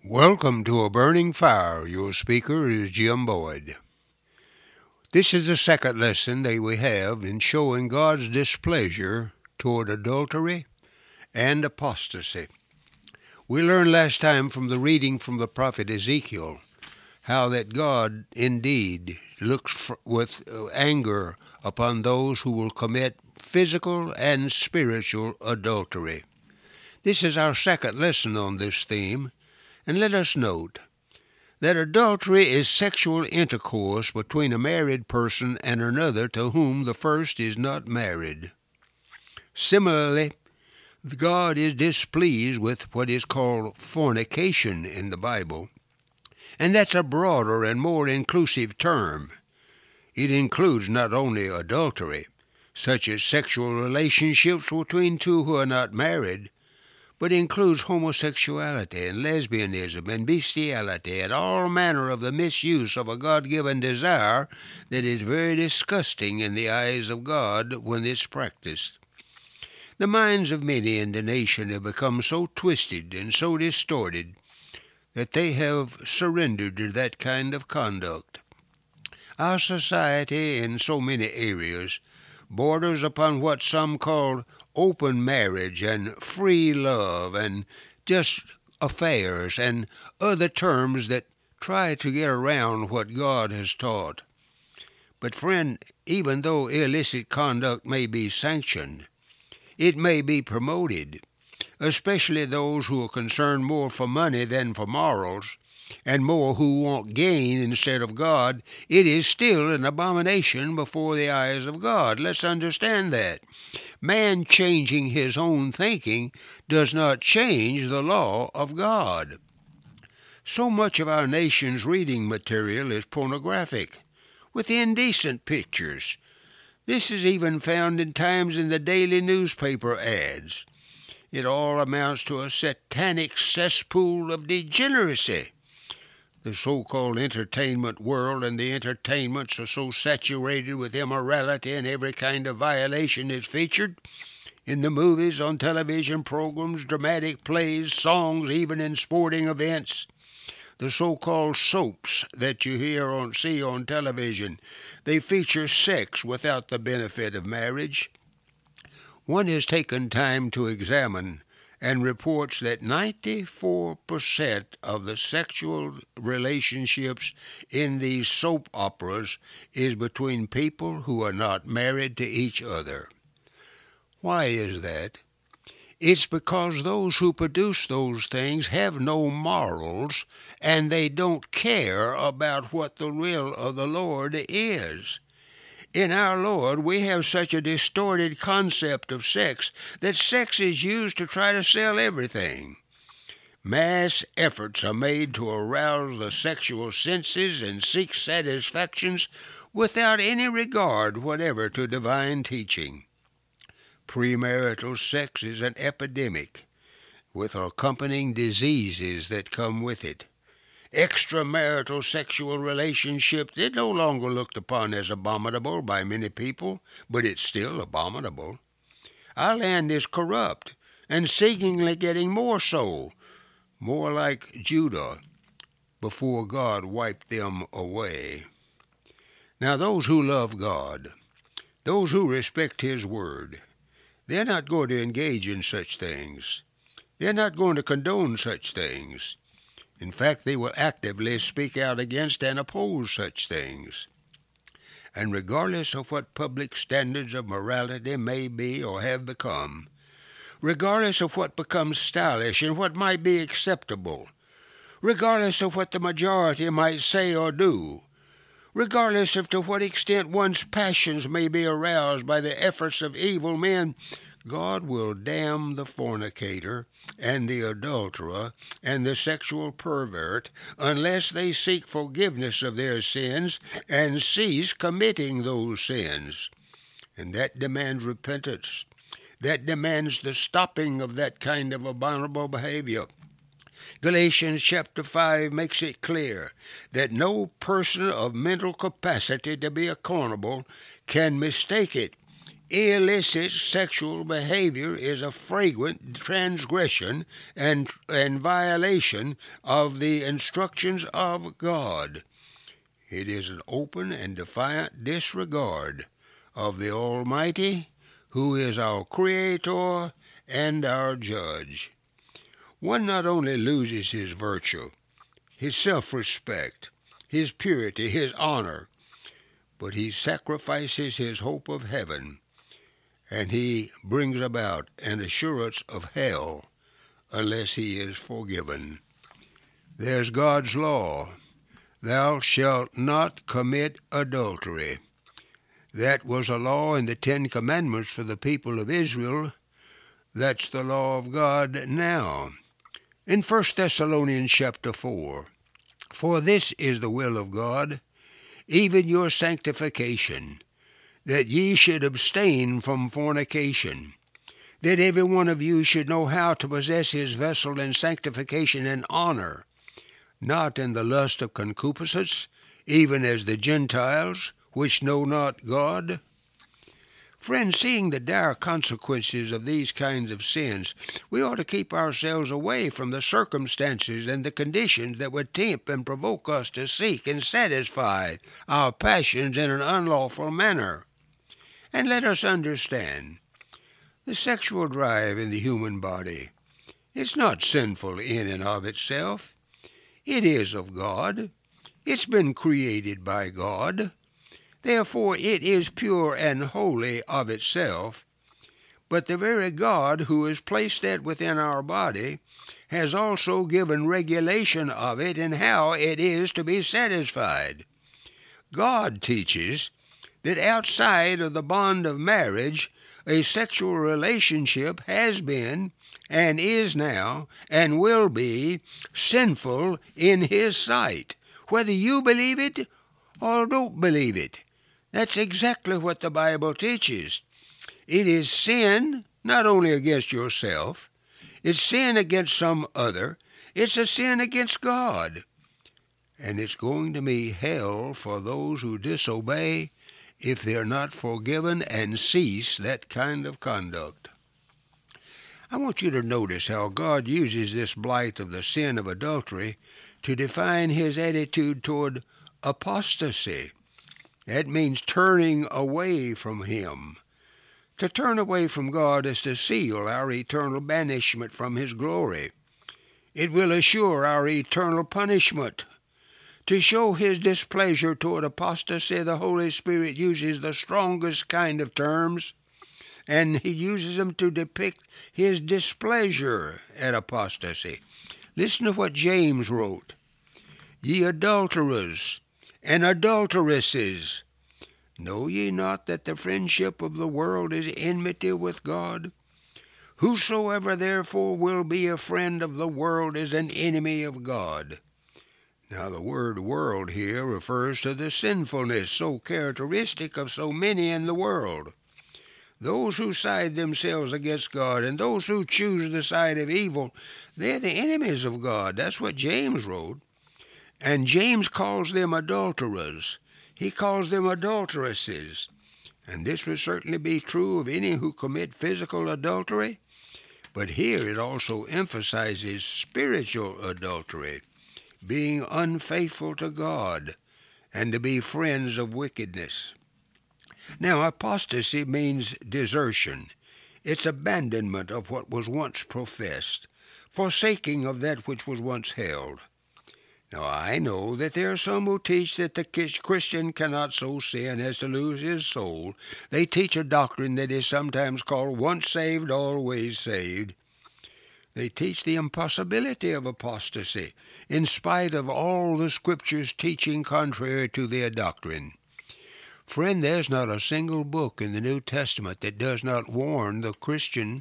Welcome to A Burning Fire. Your speaker is Jim Boyd. This is the second lesson that we have in showing God's displeasure toward adultery and apostasy. We learned last time from the reading from the prophet Ezekiel how that God indeed looks with anger upon those who will commit physical and spiritual adultery. This is our second lesson on this theme. And let us note that adultery is sexual intercourse between a married person and another to whom the first is not married. Similarly, God is displeased with what is called fornication in the Bible, and that's a broader and more inclusive term. It includes not only adultery, such as sexual relationships between two who are not married, but includes homosexuality and lesbianism and bestiality and all manner of the misuse of a God-given desire that is very disgusting in the eyes of God when it's practiced. The minds of many in the nation have become so twisted and so distorted that they have surrendered to that kind of conduct. Our society in so many areas borders upon what some call open marriage and free love and just affairs and other terms that try to get around what God has taught. But friend, even though illicit conduct may be sanctioned, it may be promoted, especially those who are concerned more for money than for morals, and more who want gain instead of God, it is still an abomination before the eyes of God. Let's understand that. Man changing his own thinking does not change the law of God. So much of our nation's reading material is pornographic, with indecent pictures. This is even found in times in the daily newspaper ads. It all amounts to a satanic cesspool of degeneracy. The so-called entertainment world and the entertainments are so saturated with immorality and every kind of violation is featured in the movies, on television programs, dramatic plays, songs, even in sporting events. The so-called soaps that you see on television, they feature sex without the benefit of marriage. One has taken time to examine and reports that 94% of the sexual relationships in these soap operas is between people who are not married to each other. Why is that? It's because those who produce those things have no morals and they don't care about what the will of the Lord is. In our Lord, we have such a distorted concept of sex that sex is used to try to sell everything. Mass efforts are made to arouse the sexual senses and seek satisfactions without any regard whatever to divine teaching. Premarital sex is an epidemic, with accompanying diseases that come with it. Extramarital sexual relationships is no longer looked upon as abominable by many people, but it's still abominable. Our land is corrupt and seemingly getting more so, more like Judah before God wiped them away. Now those who love God, those who respect His Word, they're not going to engage in such things. They're not going to condone such things. In fact, they will actively speak out against and oppose such things. And regardless of what public standards of morality may be or have become, regardless of what becomes stylish and what might be acceptable, regardless of what the majority might say or do, regardless of to what extent one's passions may be aroused by the efforts of evil men, God will damn the fornicator and the adulterer and the sexual pervert unless they seek forgiveness of their sins and cease committing those sins. And that demands repentance. That demands the stopping of that kind of abominable behavior. Galatians chapter 5 makes it clear that no person of mental capacity to be accountable can mistake it Illicit sexual behavior is a flagrant transgression and violation of the instructions of God. It is an open and defiant disregard of the Almighty, who is our Creator and our Judge. One not only loses his virtue, his self-respect, his purity, his honor, but he sacrifices his hope of heaven, and he brings about an assurance of hell unless he is forgiven. There's God's law. Thou shalt not commit adultery. That was a law in the Ten Commandments for the people of Israel. That's the law of God now. In 1 Thessalonians chapter 4, for this is the will of God, even your sanctification, that ye should abstain from fornication, that every one of you should know how to possess his vessel in sanctification and honor, not in the lust of concupiscence, even as the Gentiles, which know not God. Friends, seeing the dire consequences of these kinds of sins, we ought to keep ourselves away from the circumstances and the conditions that would tempt and provoke us to seek and satisfy our passions in an unlawful manner. And let us understand, the sexual drive in the human body is not sinful in and of itself. It is of God. It's been created by God. Therefore it is pure and holy of itself, but the very God who has placed that within our body has also given regulation of it and how it is to be satisfied. God teaches that outside of the bond of marriage, a sexual relationship has been and is now and will be sinful in His sight, whether you believe it or don't believe it. That's exactly what the Bible teaches. It is sin not only against yourself, it's sin against some other, it's a sin against God. And it's going to be hell for those who disobey if they're not forgiven and cease that kind of conduct. I want you to notice how God uses this blight of the sin of adultery to define His attitude toward apostasy. That means turning away from Him. To turn away from God is to seal our eternal banishment from His glory. It will assure our eternal punishment. To show His displeasure toward apostasy, the Holy Spirit uses the strongest kind of terms, and He uses them to depict His displeasure at apostasy. Listen to what James wrote. Ye adulterers and adulteresses, know ye not that the friendship of the world is enmity with God? Whosoever therefore will be a friend of the world is an enemy of God. Now the word world here refers to the sinfulness so characteristic of so many in the world. Those who side themselves against God and those who choose the side of evil, they're the enemies of God. That's what James wrote. And James calls them adulterers. He calls them adulteresses. And this would certainly be true of any who commit physical adultery. But here it also emphasizes spiritual adultery, being unfaithful to God and to be friends of wickedness. Now, apostasy means desertion. It's abandonment of what was once professed, forsaking of that which was once held. Now, I know that there are some who teach that the Christian cannot so sin as to lose his soul. They teach a doctrine that is sometimes called once saved, always saved. They teach the impossibility of apostasy, in spite of all the Scriptures teaching contrary to their doctrine. Friend, there's not a single book in the New Testament that does not warn the Christian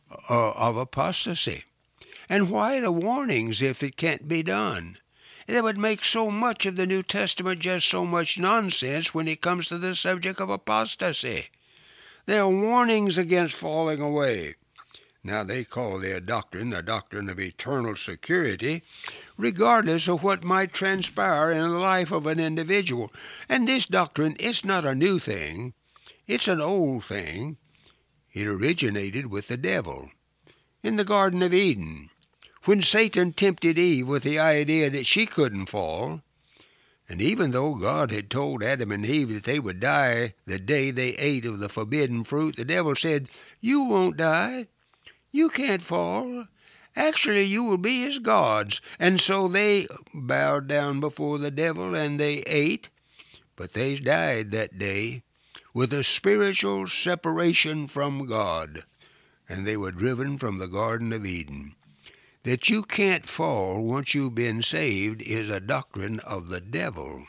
of apostasy. And why the warnings if it can't be done? That would make so much of the New Testament just so much nonsense when it comes to the subject of apostasy. There are warnings against falling away. Now they call their doctrine the doctrine of eternal security, regardless of what might transpire in the life of an individual. And this doctrine is not a new thing. It's an old thing. It originated with the devil in the Garden of Eden, when Satan tempted Eve with the idea that she couldn't fall. And even though God had told Adam and Eve that they would die the day they ate of the forbidden fruit, the devil said, "You won't die. You can't fall. Actually, you will be as gods." And so they bowed down before the devil and they ate, but they died that day with a spiritual separation from God, and they were driven from the Garden of Eden. That you can't fall once you've been saved is a doctrine of the devil.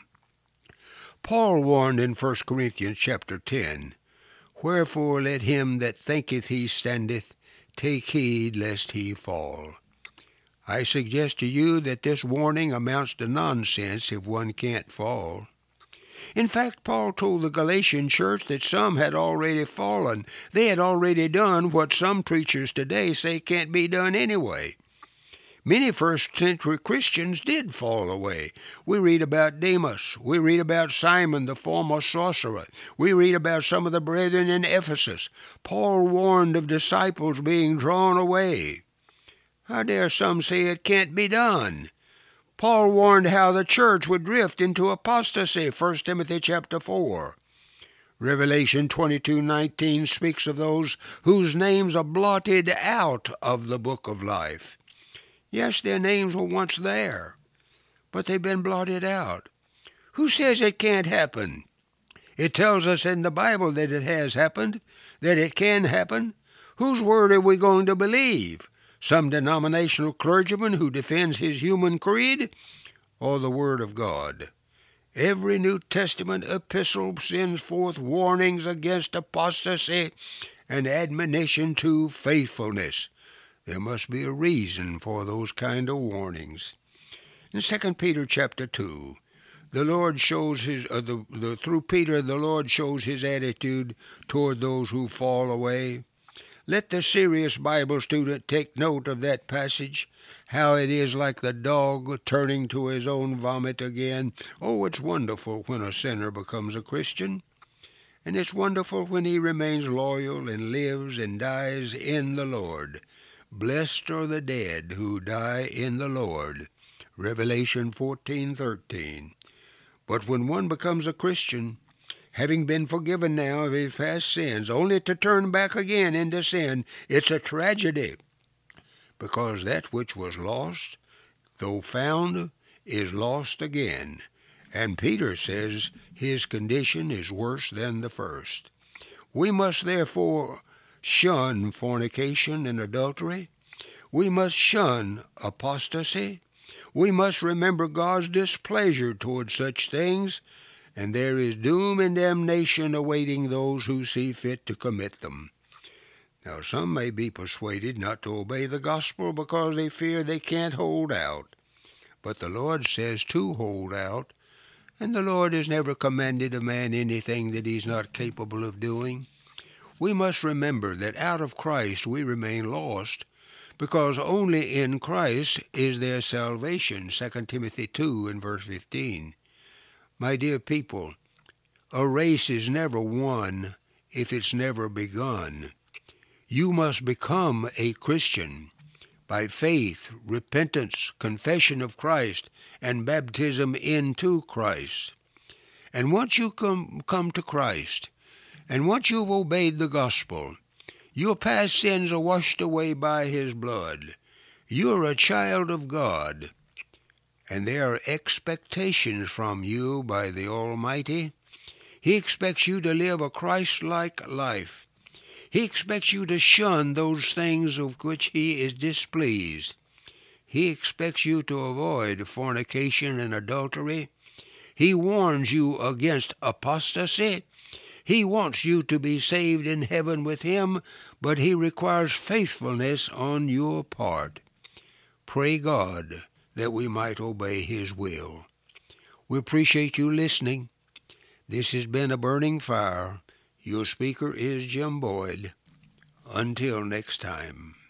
Paul warned in 1 Corinthians chapter 10, "Wherefore let him that thinketh he standeth take heed lest he fall." I suggest to you that this warning amounts to nonsense if one can't fall. In fact, Paul told the Galatian church that some had already fallen. They had already done what some preachers today say can't be done anyway. Many first-century Christians did fall away. We read about Demas. We read about Simon, the former sorcerer. We read about some of the brethren in Ephesus. Paul warned of disciples being drawn away. How dare some say it can't be done? Paul warned how the church would drift into apostasy, 1 Timothy chapter 4. Revelation 22:19 speaks of those whose names are blotted out of the book of life. Yes, their names were once there, but they've been blotted out. Who says it can't happen? It tells us in the Bible that it has happened, that it can happen. Whose word are we going to believe? Some denominational clergyman who defends his human creed, or the Word of God? Every New Testament epistle sends forth warnings against apostasy and admonition to faithfulness. There must be a reason for those kind of warnings. In 2 Peter chapter 2, the Lord shows through Peter, the Lord shows his attitude toward those who fall away. Let the serious Bible student take note of that passage, how it is like the dog turning to his own vomit again. Oh, it's wonderful when a sinner becomes a Christian, and it's wonderful when he remains loyal and lives and dies in the Lord. Blessed are the dead who die in the Lord. Revelation 14:13. But when one becomes a Christian, having been forgiven now of his past sins, only to turn back again into sin, it's a tragedy, because that which was lost, though found, is lost again. And Peter says his condition is worse than the first. We must therefore shun fornication and adultery. We must shun apostasy. We must remember God's displeasure toward such things, and there is doom and damnation awaiting those who see fit to commit them. Now, some may be persuaded not to obey the gospel because they fear they can't hold out. But the Lord says to hold out, and the Lord has never commanded a man anything that he's not capable of doing. We must remember that out of Christ we remain lost, because only in Christ is there salvation, 2 Timothy 2 and verse 15. My dear people, a race is never won if it's never begun. You must become a Christian by faith, repentance, confession of Christ, and baptism into Christ. And once you come to Christ, and once you've obeyed the gospel, your past sins are washed away by his blood. You're a child of God, and there are expectations from you by the Almighty. He expects you to live a Christ-like life. He expects you to shun those things of which he is displeased. He expects you to avoid fornication and adultery. He warns you against apostasy. He wants you to be saved in heaven with him, but he requires faithfulness on your part. Pray God that we might obey his will. We appreciate you listening. This has been A Burning Fire. Your speaker is Jim Boyd. Until next time.